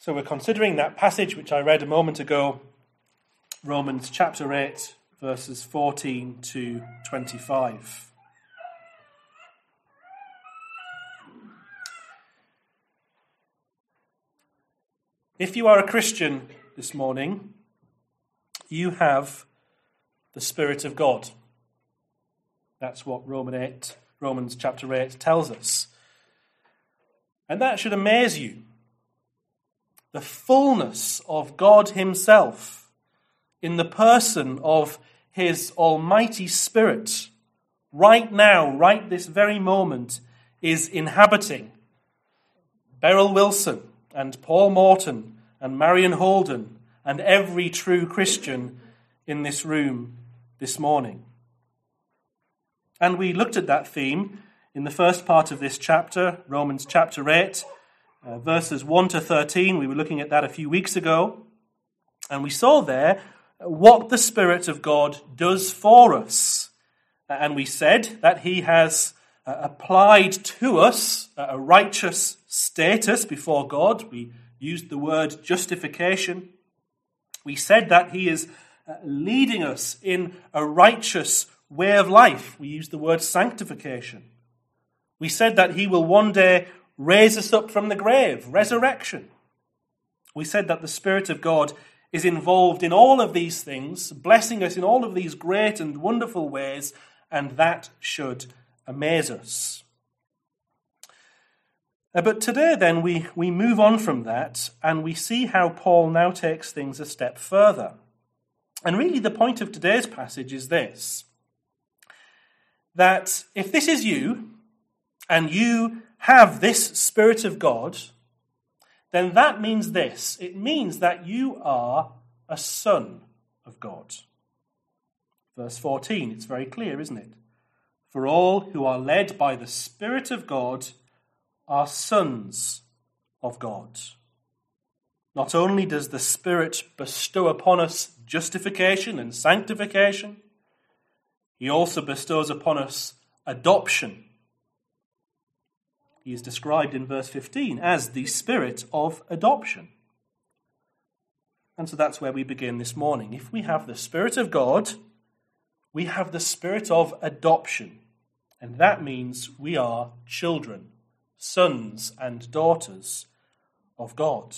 So we're considering that passage which I read a moment ago, Romans chapter 8, verses 14 to 25. If you are a Christian this morning, you have the Spirit of God. That's what Romans chapter 8 tells us. And that should amaze you. The fullness of God himself in the person of his almighty Spirit right now, right this very moment, is inhabiting Beryl Wilson and Paul Morton and Marion Holden and every true Christian in this room this morning. And we looked at that theme in the first part of this chapter, Romans chapter 8, verses 1 to 13. We were looking at that a few weeks ago. And we saw there what the Spirit of God does for us. And we said that he has applied to us a righteous status before God. We used the word justification. We said that he is leading us in a righteous way of life. We used the word sanctification. We said that he will one day raise us up from the grave, resurrection. We said that the Spirit of God is involved in all of these things, blessing us in all of these great and wonderful ways, and that should amaze us. But today then we move on from that and we see how Paul now takes things a step further. And really the point of today's passage is this, that if this is you and you have this Spirit of God, then that means this. It means that you are a son of God. Verse 14, it's very clear, isn't it? For all who are led by the Spirit of God are sons of God. Not only does the Spirit bestow upon us justification and sanctification, he also bestows upon us adoption. He is described in verse 15 as the Spirit of adoption. And so that's where we begin this morning. If we have the Spirit of God, we have the Spirit of adoption. And that means we are children, sons and daughters of God.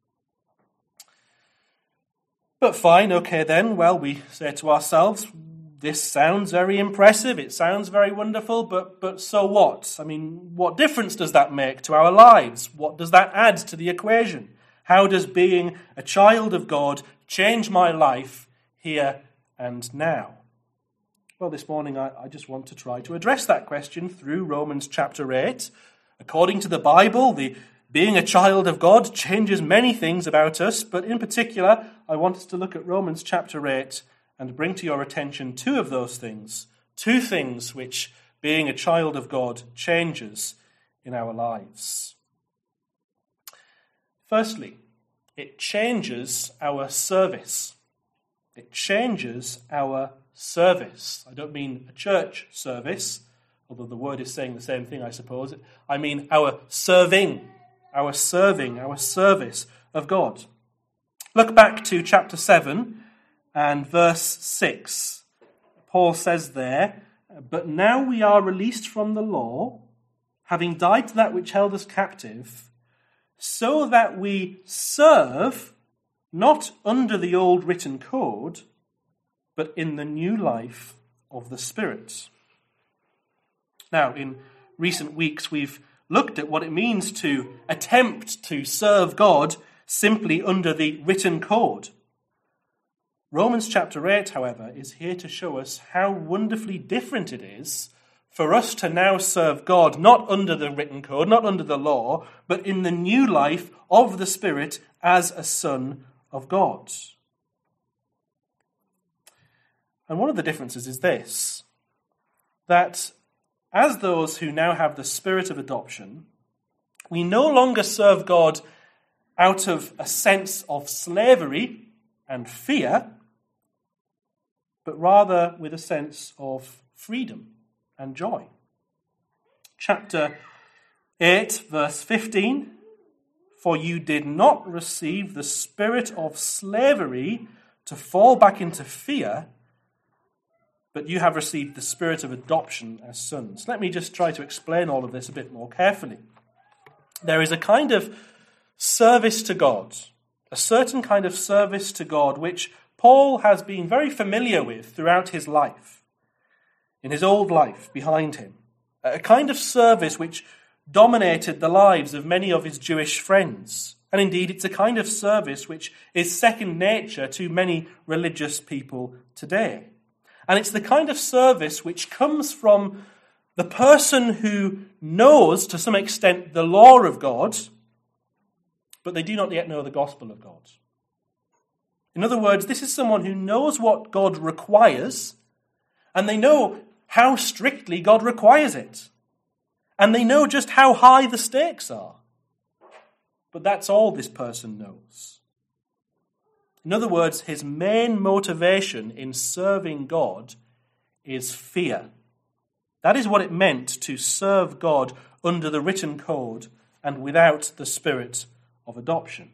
But fine, okay then, well, we say to ourselves, this sounds very impressive, it sounds very wonderful, but so what? I mean, what difference does that make to our lives? What does that add to the equation? How does being a child of God change my life here and now? Well, this morning I just want to try to address that question through Romans chapter 8. According to the Bible, being a child of God changes many things about us, but in particular, I want us to look at Romans chapter 8 and bring to your attention two of those things, two things which being a child of God changes in our lives. Firstly, it changes our service. It changes our service. I don't mean a church service, although the word is saying the same thing, I suppose. I mean our serving, our service of God. Look back to chapter 7 and verse 6. Paul says there, "But now we are released from the law, having died to that which held us captive, so that we serve not under the old written code, but in the new life of the Spirit." Now, in recent weeks, we've looked at what it means to attempt to serve God simply under the written code. Romans chapter 8, however, is here to show us how wonderfully different it is for us to now serve God not under the written code, not under the law, but in the new life of the Spirit as a son of God. And one of the differences is this, that as those who now have the Spirit of adoption, we no longer serve God out of a sense of slavery and fear, but rather with a sense of freedom and joy. Chapter 8, verse 15, For you did not receive the spirit of slavery to fall back into fear, but you have received the spirit of adoption as sons. Let me just try to explain all of this a bit more carefully. There is a kind of service to God, a certain kind of service to God, which Paul has been very familiar with throughout his life, in his old life behind him. A kind of service which dominated the lives of many of his Jewish friends. And indeed, it's a kind of service which is second nature to many religious people today. And it's the kind of service which comes from the person who knows, to some extent, the law of God, but they do not yet know the gospel of God. In other words, this is someone who knows what God requires, and they know how strictly God requires it. And they know just how high the stakes are. But that's all this person knows. In other words, his main motivation in serving God is fear. That is what it meant to serve God under the written code and without the spirit of adoption.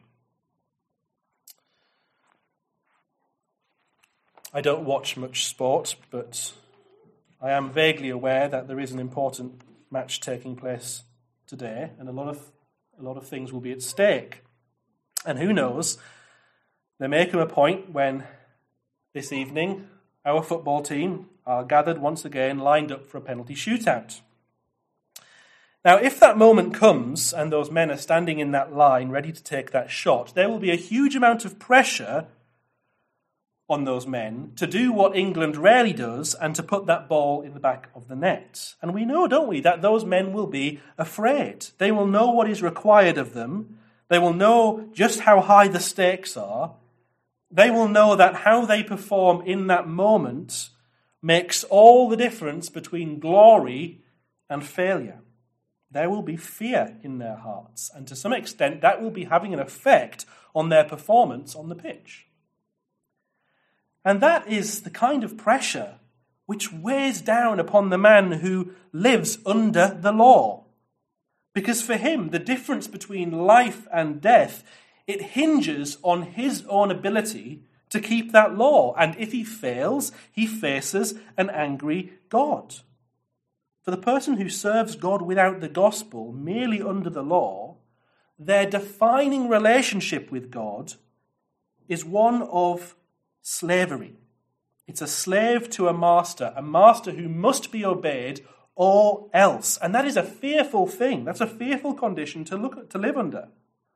I don't watch much sport, but I am vaguely aware that there is an important match taking place today, and a lot of things will be at stake. And who knows, there may come a point when this evening our football team are gathered once again, lined up for a penalty shootout. Now, if that moment comes and those men are standing in that line ready to take that shot, there will be a huge amount of pressure on those men to do what England rarely does and to put that ball in the back of the net. And we know, don't we, that those men will be afraid. They will know what is required of them. They will know just how high the stakes are. They will know that how they perform in that moment makes all the difference between glory and failure. There will be fear in their hearts, and to some extent that will be having an effect on their performance on the pitch. And that is the kind of pressure which weighs down upon the man who lives under the law. Because for him, the difference between life and death, it hinges on his own ability to keep that law. And if he fails, he faces an angry God. For the person who serves God without the gospel, merely under the law, their defining relationship with God is one of slavery. It's a slave to a master who must be obeyed or else. And that is a fearful thing. That's a fearful condition to live under.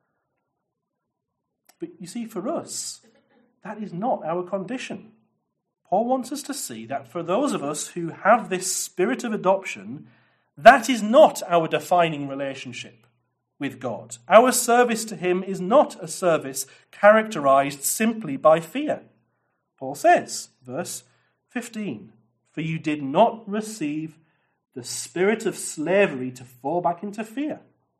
But you see, for us, that is not our condition. Paul wants us to see that for those of us who have this spirit of adoption, that is not our defining relationship with God. Our service to him is not a service characterized simply by fear. Paul says, verse 15, "For you did not receive the spirit of slavery to fall back into fear."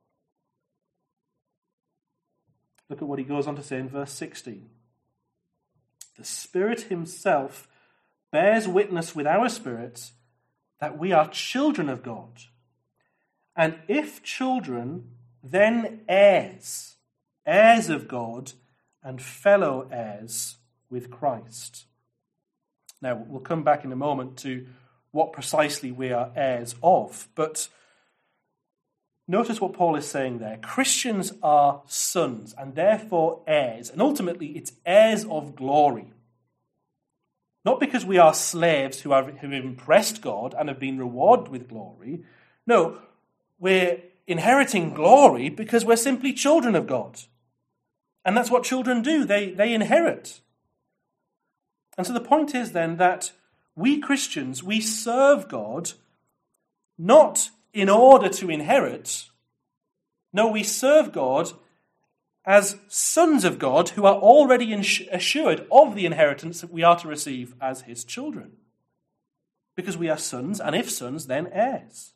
Look at what he goes on to say in verse 16. "The Spirit himself bears witness with our spirits that we are children of God. And if children, then heirs, heirs of God and fellow heirs with Christ." Now, we'll come back in a moment to what precisely we are heirs of. But notice what Paul is saying there. Christians are sons and therefore heirs. And ultimately, it's heirs of glory. Not because we are slaves who have impressed God and have been rewarded with glory. No, we're inheriting glory because we're simply children of God. And that's what children do. They inherit. And so the point is then that we Christians, we serve God not in order to inherit. No, we serve God as sons of God who are already assured of the inheritance that we are to receive as his children. Because we are sons, and if sons, then heirs.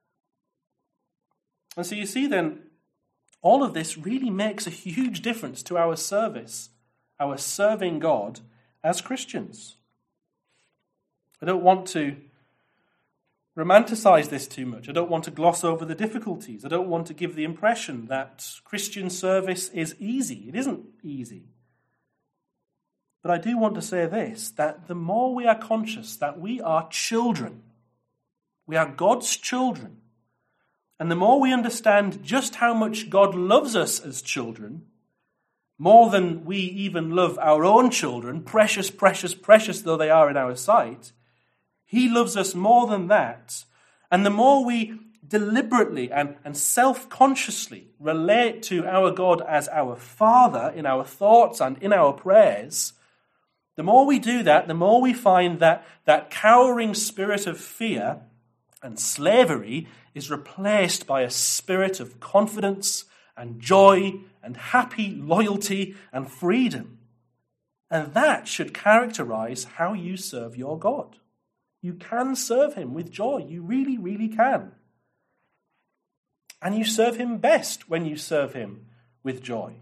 And so you see then, all of this really makes a huge difference to our service, our serving God as Christians. I don't want to romanticize this too much. I don't want to gloss over the difficulties. I don't want to give the impression that Christian service is easy. It isn't easy. But I do want to say this, that the more we are conscious that we are children, we are God's children, and the more we understand just how much God loves us as children, more than we even love our own children, precious, precious, precious though they are in our sight, He loves us more than that. And the more we deliberately and self-consciously relate to our God as our Father in our thoughts and in our prayers, the more we do that, the more we find that that cowering spirit of fear and slavery is replaced by a spirit of confidence and joy and happy loyalty and freedom. And that should characterize how you serve your God. You can serve Him with joy. You really, really can. And you serve Him best when you serve Him with joy.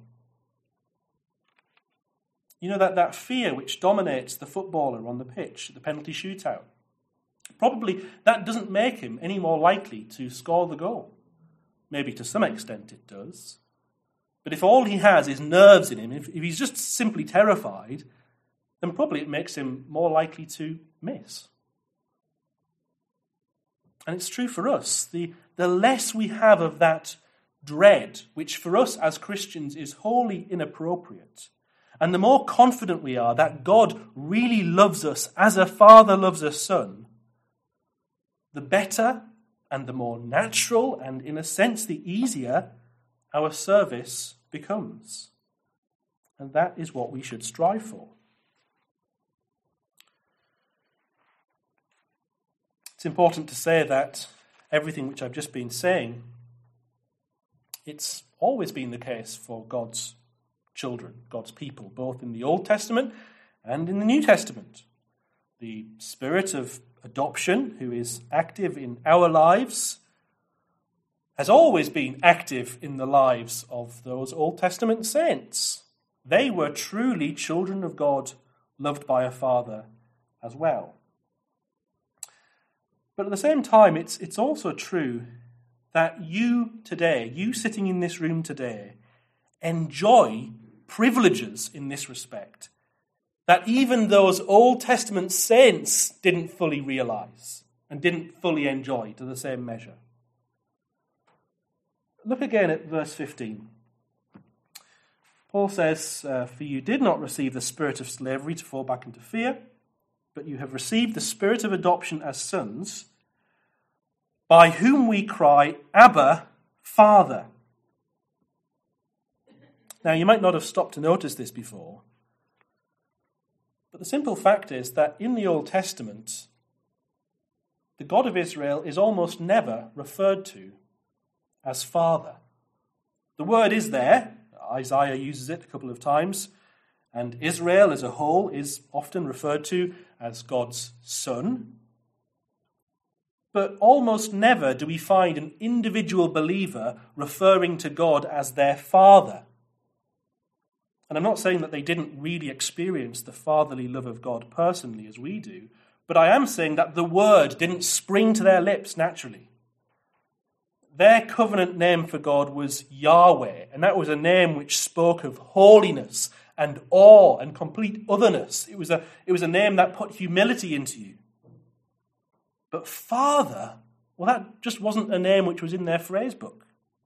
You know that fear which dominates the footballer on the pitch, the penalty shootout. Probably that doesn't make him any more likely to score the goal. Maybe to some extent it does. But if all he has is nerves in him, if he's just simply terrified, then probably it makes him more likely to miss. And it's true for us. The less we have of that dread, which for us as Christians is wholly inappropriate, and the more confident we are that God really loves us as a father loves a son, the better and the more natural and, in a sense, the easier our service becomes. And that is what we should strive for. It's important to say that everything which I've just been saying, it's always been the case for God's children, God's people, both in the Old Testament and in the New Testament. The spirit of adoption, who is active in our lives, has always been active in the lives of those Old Testament saints. They were truly children of God, loved by a father as well. But at the same time, it's also true that you today, you sitting in this room today, enjoy privileges in this respect that even those Old Testament saints didn't fully realize and didn't fully enjoy to the same measure. Look again at verse 15. Paul says, "For you did not receive the spirit of slavery to fall back into fear, but you have received the spirit of adoption as sons, by whom we cry, Abba, Father." Now, you might not have stopped to notice this before, but the simple fact is that in the Old Testament, the God of Israel is almost never referred to as Father. The word is there. Isaiah uses it a couple of times, and Israel as a whole is often referred to as God's Son. But almost never do we find an individual believer referring to God as their Father. And I'm not saying that they didn't really experience the fatherly love of God personally as we do, but I am saying that the word didn't spring to their lips naturally. Their covenant name for God was Yahweh, and that was a name which spoke of holiness and awe and complete otherness. It was a name that put humility into you. But Father, well, that just wasn't a name which was in their phrase book.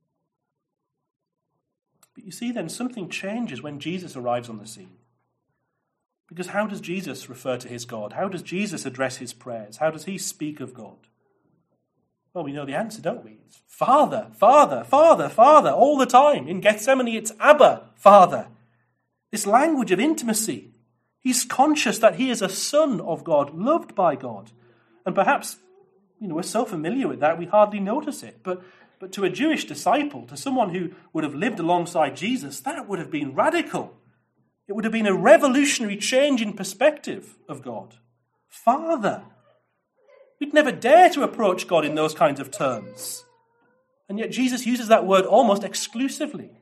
But you see then, something changes when Jesus arrives on the scene. Because how does Jesus refer to his God? How does Jesus address his prayers? How does he speak of God? Well, we know the answer, don't we? It's Father, Father, Father, Father, all the time. In Gethsemane, it's Abba, Father. This language of intimacy. He's conscious that he is a son of God, loved by God. And perhaps, we're so familiar with that, we hardly notice it. But to a Jewish disciple, to someone who would have lived alongside Jesus, that would have been radical. It would have been a revolutionary change in perspective of God. Father. We'd never dare to approach God in those kinds of terms. And yet Jesus uses that word almost exclusively.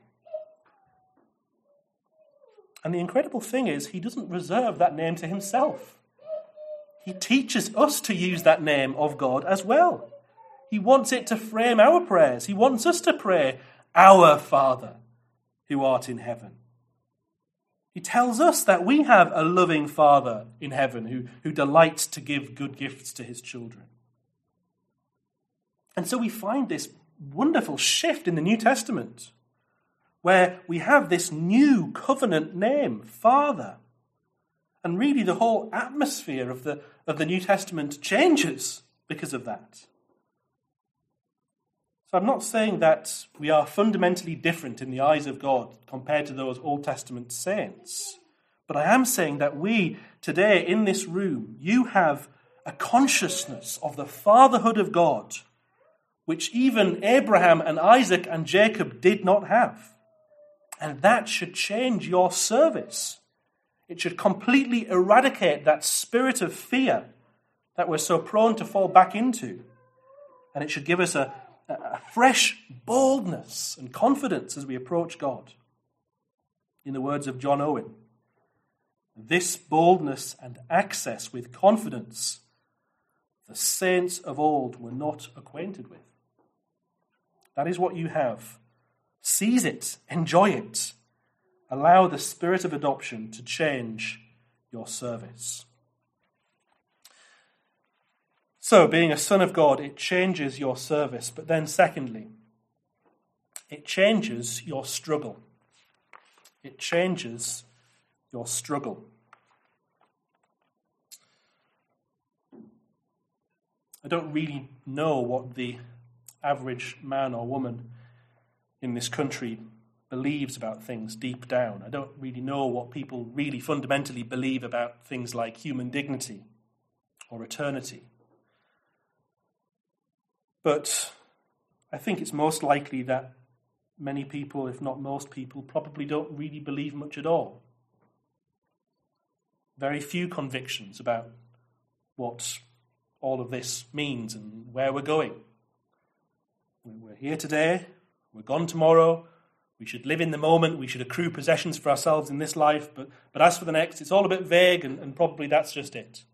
And the incredible thing is, he doesn't reserve that name to himself. He teaches us to use that name of God as well. He wants it to frame our prayers. He wants us to pray, "Our Father, who art in heaven." He tells us that we have a loving Father in heaven who delights to give good gifts to his children. And so we find this wonderful shift in the New Testament, where we have this new covenant name, Father. And really the whole atmosphere of the New Testament changes because of that. So I'm not saying that we are fundamentally different in the eyes of God compared to those Old Testament saints. But I am saying that we today in this room, you have a consciousness of the fatherhood of God, which even Abraham and Isaac and Jacob did not have. And that should change your service. It should completely eradicate that spirit of fear that we're so prone to fall back into. And it should give us a fresh boldness and confidence as we approach God. In the words of John Owen, this boldness and access with confidence the saints of old were not acquainted with. That is what you have. Seize it, enjoy it. Allow the spirit of adoption to change your service. So, being a son of God, it changes your service. But then secondly, it changes your struggle. It changes your struggle. I don't really know what the average man or woman in this country believes about things deep down. I don't really know what people really fundamentally believe about things like human dignity or eternity. But I think it's most likely that many people, if not most people, probably don't really believe much at all. Very few convictions about what all of this means and where we're going. We're here today, we're gone tomorrow, we should live in the moment, we should accrue possessions for ourselves in this life, but as for the next, it's all a bit vague and probably that's just it.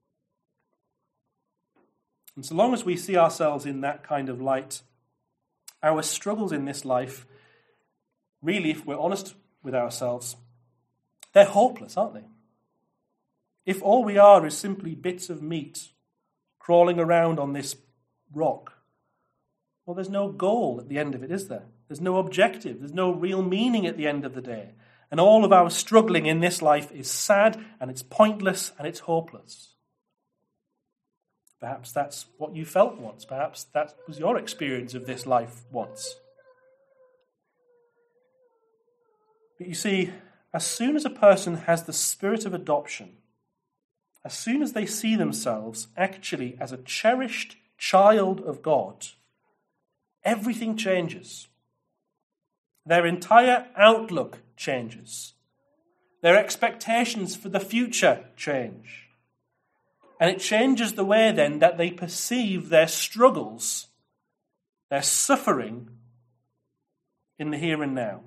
And so long as we see ourselves in that kind of light, our struggles in this life, really, if we're honest with ourselves, they're hopeless, aren't they? If all we are is simply bits of meat crawling around on this rock, well, there's no goal at the end of it, is there? There's no objective. There's no real meaning at the end of the day. And all of our struggling in this life is sad, and it's pointless, and it's hopeless. Perhaps that's what you felt once. Perhaps that was your experience of this life once. But you see, as soon as a person has the spirit of adoption, as soon as they see themselves actually as a cherished child of God, everything changes. Their entire outlook changes. Their expectations for the future change. And it changes the way then that they perceive their struggles, their suffering in the here and now.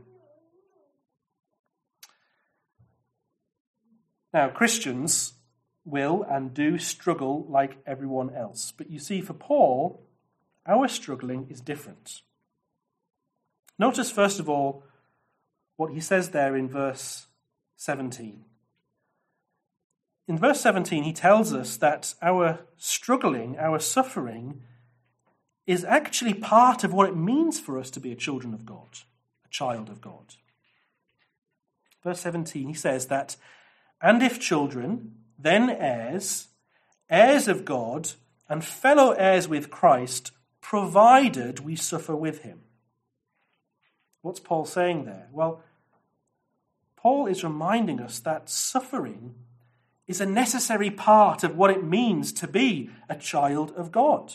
Now, Christians will and do struggle like everyone else. But you see, for Paul, our struggling is different. Notice, first of all, what he says there in verse 17. In verse 17, he tells us that our struggling, our suffering, is actually part of what it means for us to be a children of God, a child of God. Verse 17, he says that, "And if children, then heirs, heirs of God, and fellow heirs with Christ, provided we suffer with him." What's Paul saying there? Well, Paul is reminding us that suffering is a necessary part of what it means to be a child of God.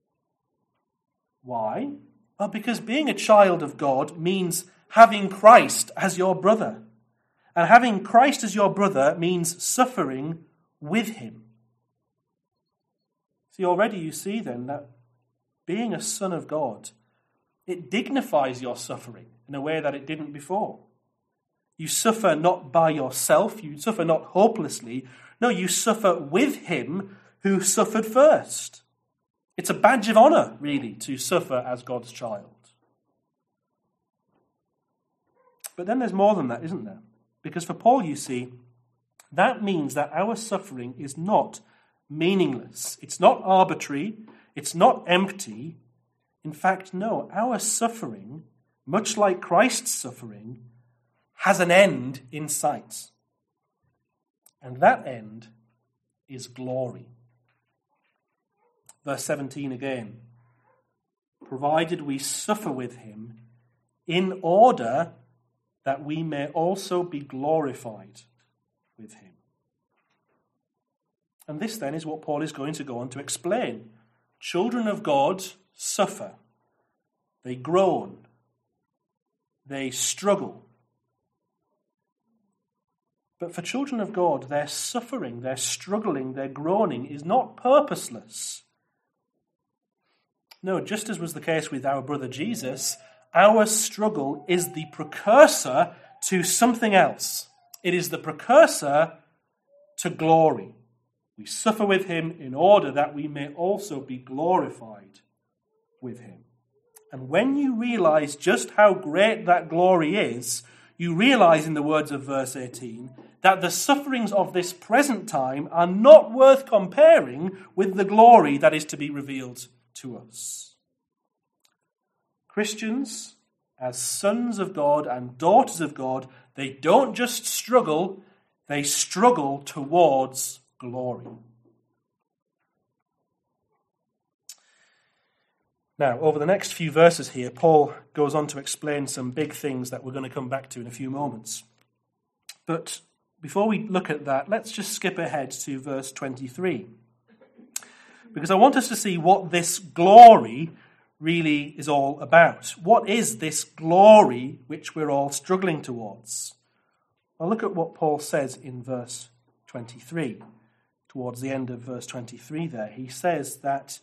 Why? Well, because being a child of God means having Christ as your brother. And having Christ as your brother means suffering with him. See, already you see then that being a son of God, it dignifies your suffering in a way that it didn't before. You suffer not by yourself, you suffer not hopelessly. No, you suffer with him who suffered first. It's a badge of honor, really, to suffer as God's child. But then there's more than that, isn't there? Because for Paul, you see, that means that our suffering is not meaningless. It's not arbitrary. It's not empty. In fact, no, our suffering, much like Christ's suffering, has an end in sight. And that end is glory. Verse 17 again. Provided we suffer with him in order that we may also be glorified with him. And this then is what Paul is going to go on to explain. Children of God suffer. They groan. They struggle. But for children of God, their suffering, their struggling, their groaning is not purposeless. No, just as was the case with our brother Jesus, our struggle is the precursor to something else. It is the precursor to glory. We suffer with him in order that we may also be glorified with him. And when you realize just how great that glory is, you realize, in the words of verse 18, that the sufferings of this present time are not worth comparing with the glory that is to be revealed to us. Christians, as sons of God and daughters of God, they don't just struggle, they struggle towards glory. Now, over the next few verses here, Paul goes on to explain some big things that we're going to come back to in a few moments. But before we look at that, let's just skip ahead to verse 23. Because I want us to see what this glory really is all about. What is this glory which we're all struggling towards? Well, look at what Paul says in verse 23. Towards the end of verse 23 there, he says that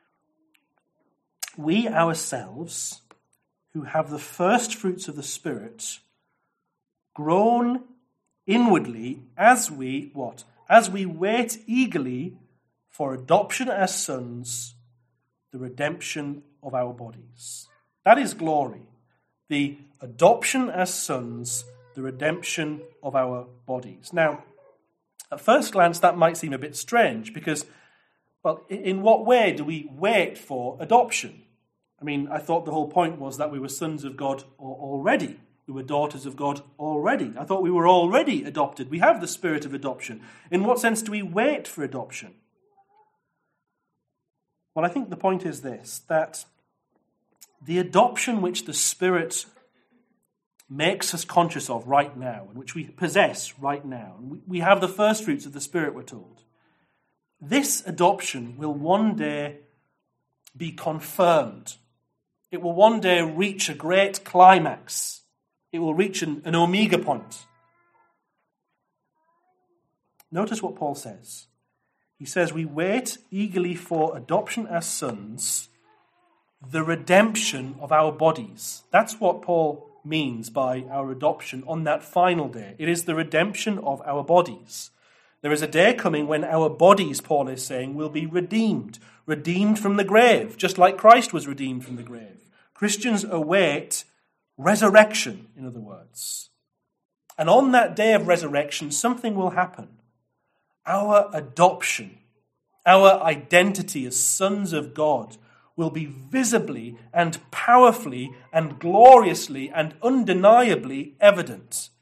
we ourselves, who have the first fruits of the Spirit, groan inwardly as we, what? As we wait eagerly for adoption as sons, the redemption of our bodies. That is glory. The adoption as sons, the redemption of our bodies. Now, at first glance, that might seem a bit strange because, well, in what way do we wait for adoption? I mean, I thought the whole point was that we were sons of God already. We were daughters of God already. I thought we were already adopted. We have the spirit of adoption. In what sense do we wait for adoption? Well, I think the point is this, that the adoption which the Spirit makes us conscious of right now, and which we possess right now, and we have the first fruits of the Spirit, we're told, this adoption will one day be confirmed. It will one day reach a great climax. It will reach an omega point. Notice what Paul says. He says, we wait eagerly for adoption as sons, the redemption of our bodies. That's what Paul means by our adoption on that final day. It is the redemption of our bodies. There is a day coming when our bodies, Paul is saying, will be redeemed from the grave, just like Christ was redeemed from the grave. Christians await resurrection, in other words. And on that day of resurrection, something will happen. Our adoption, our identity as sons of God will be visibly and powerfully and gloriously and undeniably evident.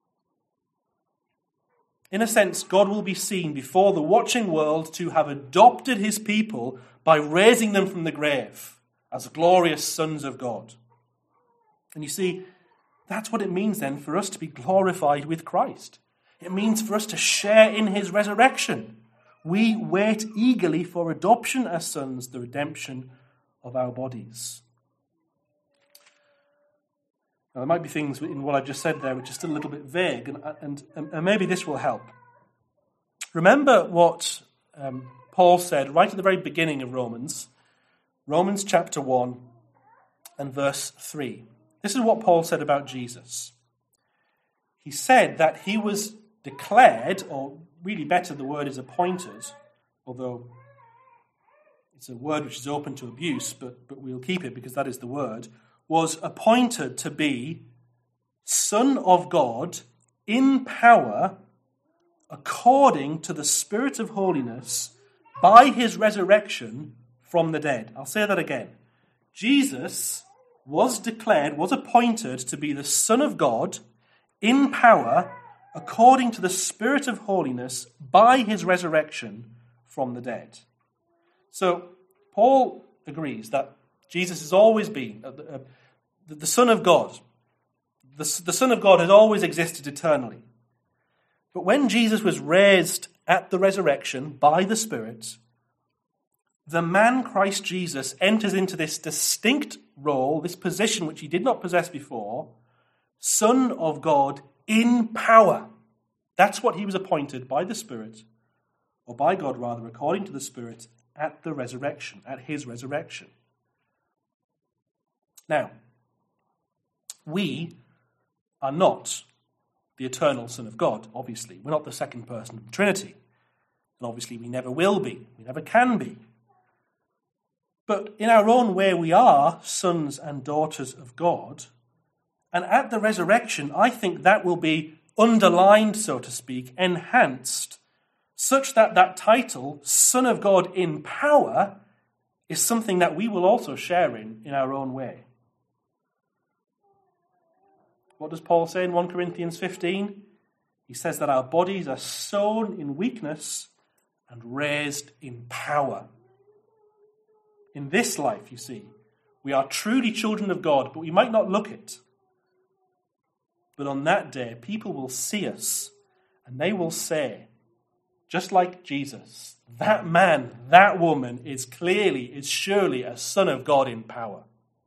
In a sense, God will be seen before the watching world to have adopted his people by raising them from the grave as glorious sons of God. And you see, that's what it means then for us to be glorified with Christ. It means for us to share in his resurrection. We wait eagerly for adoption as sons, the redemption of our bodies. Now, there might be things in what I've just said there which are still a little bit vague, and maybe this will help. Remember what Paul said right at the very beginning of Romans chapter 1 and verse 3. This is what Paul said about Jesus. He said that he was declared, or really better, the word is appointed, although it's a word which is open to abuse, but we'll keep it because that is the word, was appointed to be Son of God in power according to the Spirit of holiness by his resurrection from the dead. I'll say that again. Jesus was appointed to be the Son of God in power according to the Spirit of holiness by his resurrection from the dead. So Paul agrees that Jesus has always been the Son of God. The Son of God has always existed eternally. But when Jesus was raised at the resurrection by the Spirit, the man Christ Jesus enters into this distinct role, this position which he did not possess before, Son of God in power. That's what he was appointed by the Spirit, or by God rather, according to the Spirit, at the resurrection, at his resurrection. Now, we are not the eternal Son of God, obviously. We're not the second person of the Trinity. And obviously we never will be. We never can be. But in our own way, we are sons and daughters of God. And at the resurrection, I think that will be underlined, so to speak, enhanced, such that that title, Son of God in power, is something that we will also share in our own way. What does Paul say in 1 Corinthians 15? He says that our bodies are sown in weakness and raised in power. In this life, you see, we are truly children of God, but we might not look it. But on that day, people will see us and they will say, just like Jesus, that man, that woman is surely a Son of God in power.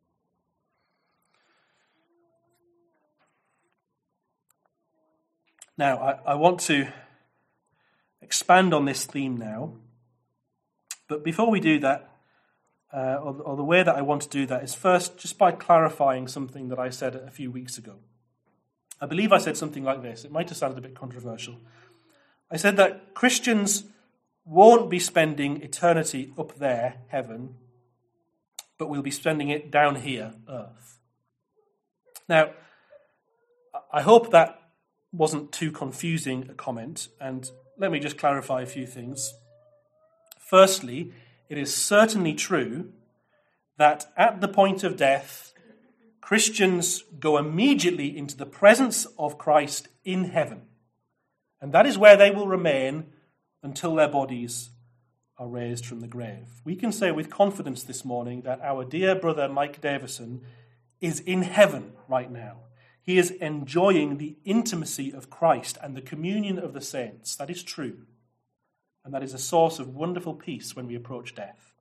Now, I want to expand on this theme now. But before we do that, or the way that I want to do that is first just by clarifying something that I said a few weeks ago. I believe I said something like this. It might have sounded a bit controversial. I said that Christians won't be spending eternity up there, heaven, but we'll be spending it down here, earth. Now, I hope that wasn't too confusing a comment, and let me just clarify a few things. Firstly, it is certainly true that at the point of death, Christians go immediately into the presence of Christ in heaven. And that is where they will remain until their bodies are raised from the grave. We can say with confidence this morning that our dear brother Mike Davison is in heaven right now. He is enjoying the intimacy of Christ and the communion of the saints. That is true. And that is a source of wonderful peace when we approach death.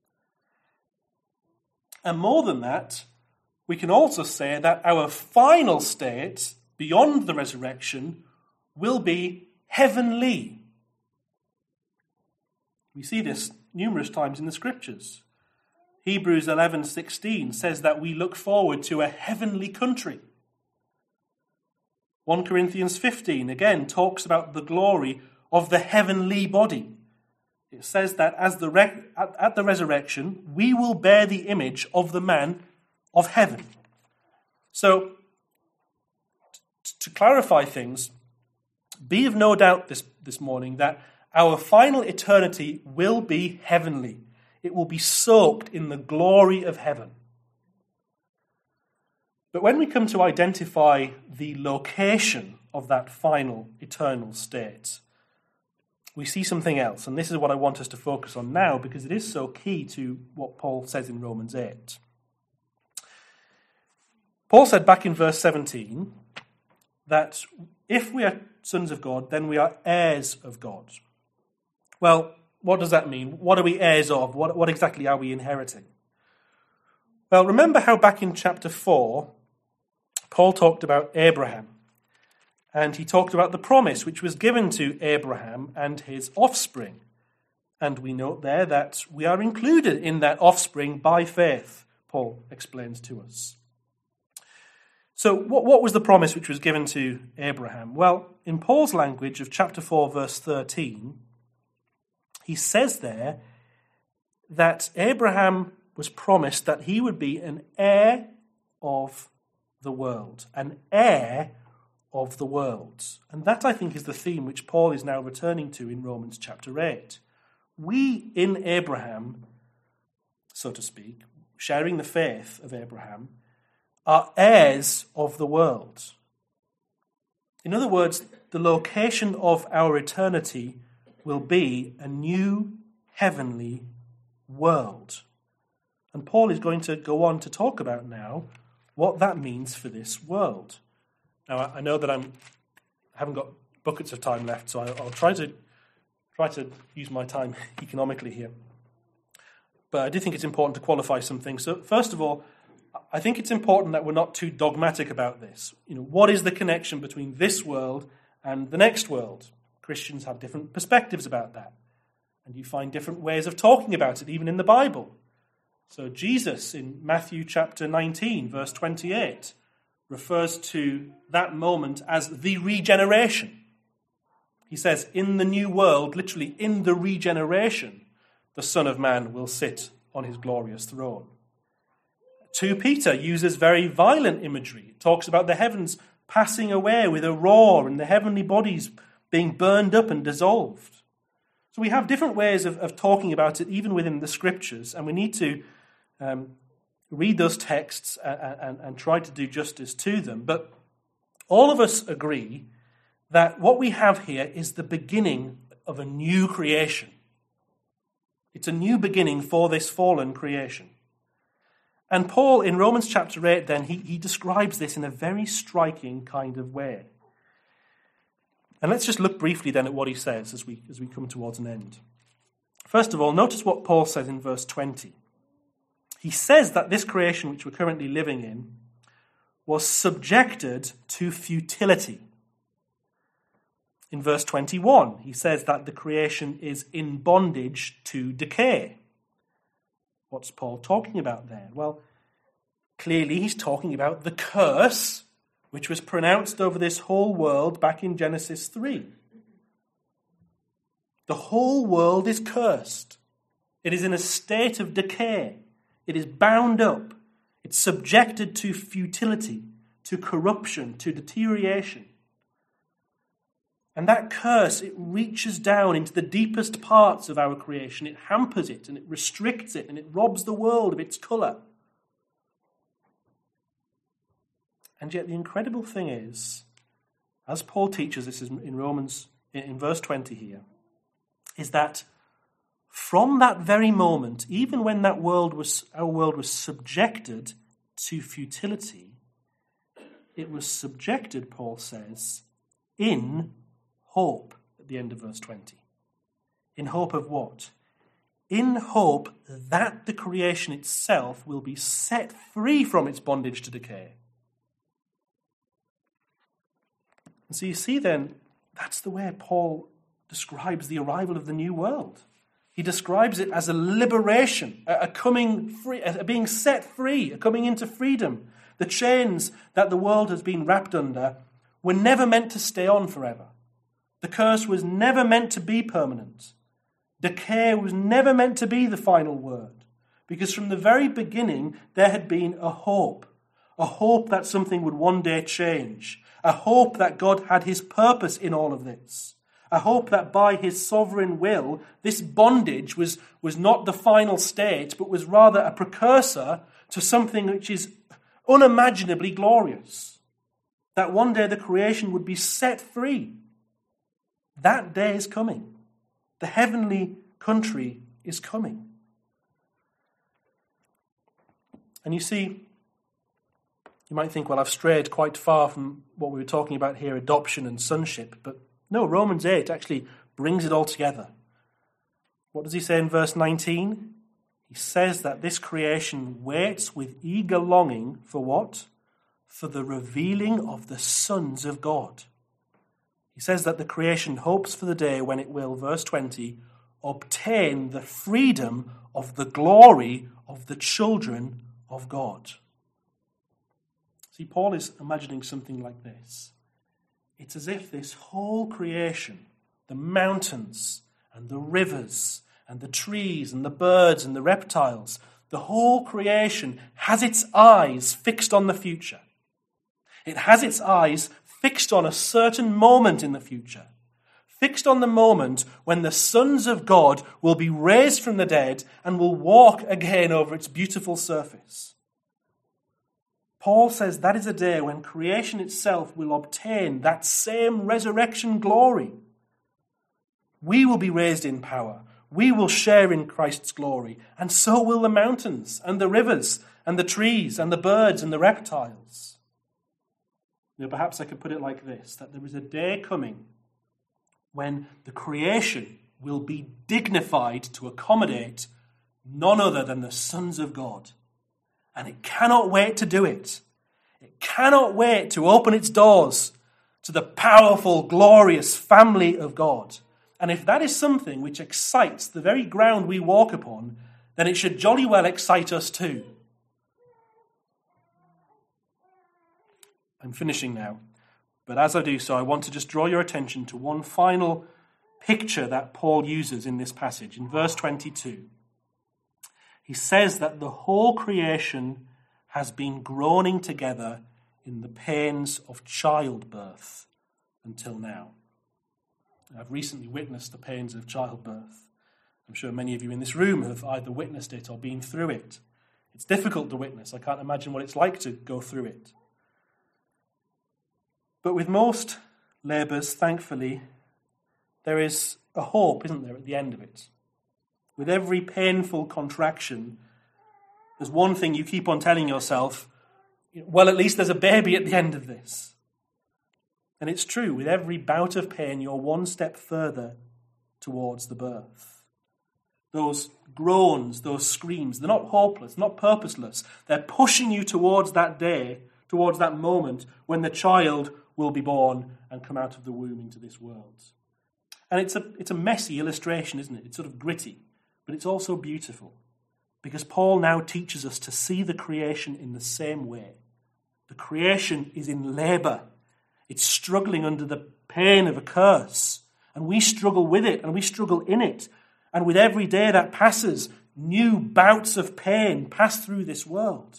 And more than that, we can also say that our final state, beyond the resurrection, will be heavenly. We see this numerous times in the Scriptures. Hebrews 11:16 says that we look forward to a heavenly country. 1 Corinthians 15 again talks about the glory of the heavenly body. It says that at the resurrection, we will bear the image of the man of heaven. So, to clarify things, be of no doubt this morning that our final eternity will be heavenly. It will be soaked in the glory of heaven. But when we come to identify the location of that final eternal state, we see something else. And this is what I want us to focus on now because it is so key to what Paul says in Romans 8. Paul said back in verse 17 that if we are sons of God, then we are heirs of God. Well, what does that mean? What are we heirs of? What exactly are we inheriting? Well, remember how back in chapter 4, Paul talked about Abraham. And he talked about the promise which was given to Abraham and his offspring. And we note there that we are included in that offspring by faith, Paul explains to us. So what was the promise which was given to Abraham? Well, in Paul's language of chapter 4, verse 13, he says there that Abraham was promised that he would be an heir of the world, an heir of the world. And that, I think, is the theme which Paul is now returning to in Romans chapter 8. We in Abraham, so to speak, sharing the faith of Abraham, are heirs of the world. In other words, the location of our eternity will be a new heavenly world. And Paul is going to go on to talk about now what that means for this world. Now, I know that I haven't got buckets of time left, so I'll try to use my time economically here. But I do think it's important to qualify some things. So first of all, I think it's important that we're not too dogmatic about this. What is the connection between this world and the next world? Christians have different perspectives about that. And you find different ways of talking about it, even in the Bible. So Jesus, in Matthew chapter 19, verse 28, refers to that moment as the regeneration. He says, in the new world, literally in the regeneration, the Son of Man will sit on his glorious throne. 2 Peter uses very violent imagery. It talks about the heavens passing away with a roar and the heavenly bodies being burned up and dissolved. So we have different ways of talking about it, even within the Scriptures, and we need to read those texts and try to do justice to them. But all of us agree that what we have here is the beginning of a new creation. It's a new beginning for this fallen creation. And Paul, in Romans chapter 8, then, he describes this in a very striking kind of way. And let's just look briefly then at what he says as we come towards an end. First of all, notice what Paul says in verse 20. He says that this creation which we're currently living in was subjected to futility. In verse 21, he says that the creation is in bondage to decay. What's Paul talking about there? Well, clearly he's talking about the curse which was pronounced over this whole world back in Genesis 3. The whole world is cursed. It is in a state of decay. It is bound up. It's subjected to futility, to corruption, to deterioration. And that curse, it reaches down into the deepest parts of our creation. It hampers it and it restricts it and it robs the world of its colour. And yet the incredible thing is, as Paul teaches this in Romans, in verse 20 here, is that from that very moment, even when our world was subjected to futility, it was subjected, Paul says, in hope, at the end of verse 20. In hope of what? In hope that the creation itself will be set free from its bondage to decay. And so you see then, that's the way Paul describes the arrival of the new world. He describes it as a liberation, a coming free, a being set free, a coming into freedom. The chains that the world has been wrapped under were never meant to stay on forever. The curse was never meant to be permanent. Decay was never meant to be the final word. Because from the very beginning, there had been a hope that something would one day change, a hope that God had his purpose in all of this, a hope that by his sovereign will, this bondage was not the final state, but was rather a precursor to something which is unimaginably glorious. That one day the creation would be set free. That day is coming. The heavenly country is coming. And you see, you might think, well, I've strayed quite far from what we were talking about here, adoption and sonship. But no, Romans 8 actually brings it all together. What does he say in verse 19? He says that this creation waits with eager longing for what? For the revealing of the sons of God. He says that the creation hopes for the day when it will, verse 20, obtain the freedom of the glory of the children of God. See, Paul is imagining something like this. It's as if this whole creation, the mountains and the rivers and the trees and the birds and the reptiles. The whole creation has its eyes fixed on the future. It has its eyes fixed on a certain moment in the future, fixed on the moment when the sons of God will be raised from the dead and will walk again over its beautiful surface. Paul says that is a day when creation itself will obtain that same resurrection glory. We will be raised in power. We will share in Christ's glory, and so will the mountains and the rivers and the trees and the birds and the reptiles. Perhaps I could put it like this, that there is a day coming when the creation will be dignified to accommodate none other than the sons of God. And it cannot wait to do it. It cannot wait to open its doors to the powerful, glorious family of God. And if that is something which excites the very ground we walk upon, then it should jolly well excite us too. I'm finishing now. But as I do so, I want to just draw your attention to one final picture that Paul uses in this passage. In verse 22, he says that the whole creation has been groaning together in the pains of childbirth until now. I've recently witnessed the pains of childbirth. I'm sure many of you in this room have either witnessed it or been through it. It's difficult to witness. I can't imagine what it's like to go through it. But with most labours, thankfully, there is a hope, isn't there, at the end of it? With every painful contraction, there's one thing you keep on telling yourself, well, at least there's a baby at the end of this. And it's true, with every bout of pain, you're one step further towards the birth. Those groans, those screams, they're not hopeless, not purposeless. They're pushing you towards that day, towards that moment when the child will be born and come out of the womb into this world. And it's a messy illustration, isn't it? It's sort of gritty, but it's also beautiful, because Paul now teaches us to see the creation in the same way. The creation is in labour. It's struggling under the pain of a curse, and we struggle with it, and we struggle in it. And with every day that passes, new bouts of pain pass through this world.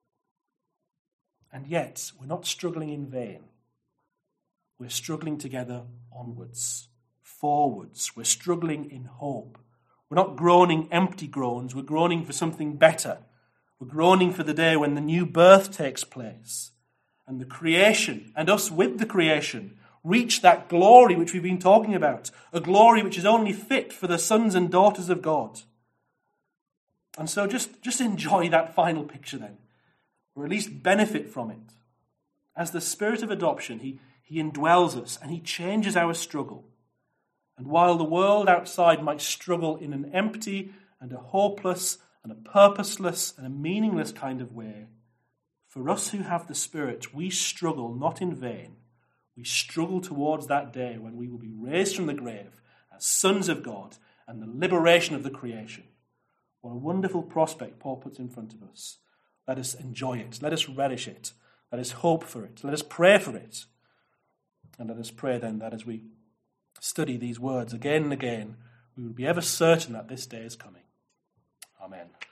And yet, we're not struggling in vain. We're struggling together onwards, forwards. We're struggling in hope. We're not groaning empty groans. We're groaning for something better. We're groaning for the day when the new birth takes place and the creation, and us with the creation, reach that glory which we've been talking about, a glory which is only fit for the sons and daughters of God. And so just enjoy that final picture then, or at least benefit from it. As the spirit of adoption, he indwells us and he changes our struggle. And while the world outside might struggle in an empty and a hopeless and a purposeless and a meaningless kind of way, for us who have the Spirit, we struggle not in vain. We struggle towards that day when we will be raised from the grave as sons of God and the liberation of the creation. What a wonderful prospect Paul puts in front of us. Let us enjoy it. Let us relish it. Let us hope for it. Let us pray for it. And let us pray then that as we study these words again and again, we will be ever certain that this day is coming. Amen.